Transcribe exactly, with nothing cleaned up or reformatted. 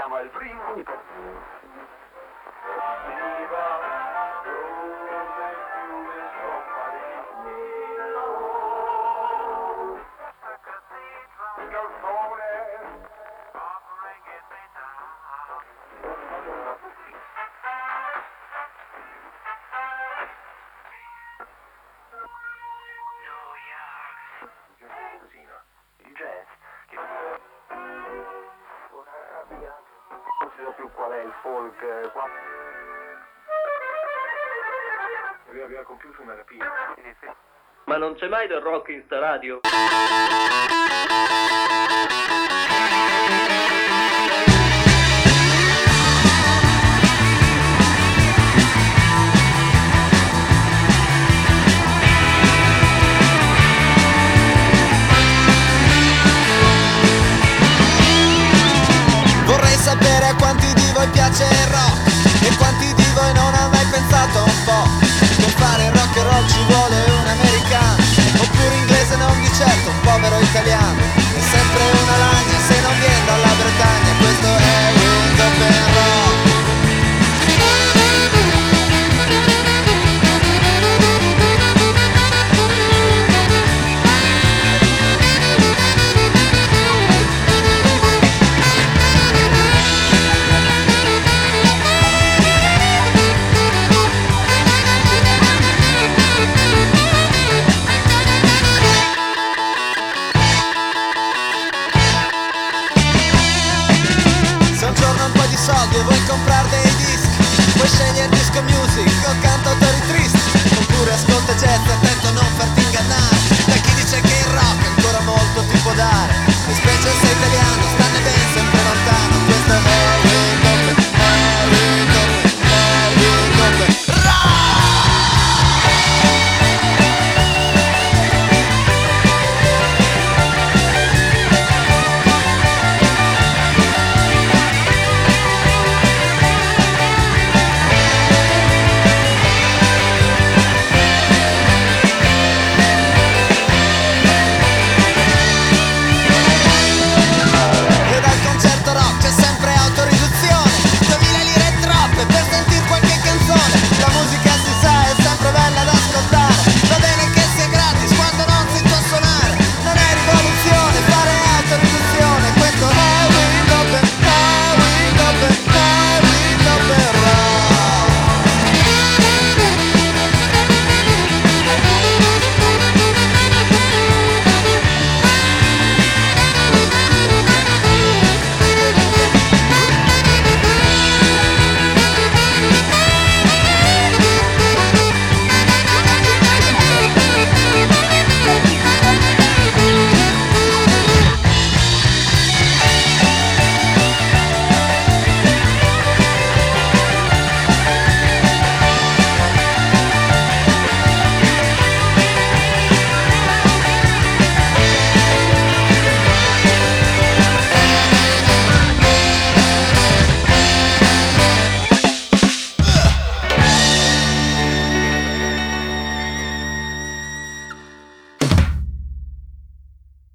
siamo al primo di il jazz che non so più qual è il folk qua. Aveva compiuto una rapina. Ma non c'è mai del rock in sta radio? Vorrei sapere a quanti di voi piace il rock e quanti di voi non ha mai pensato un po' per fare rock and roll ci vuole un americano oppure inglese, non di certo un povero italiano.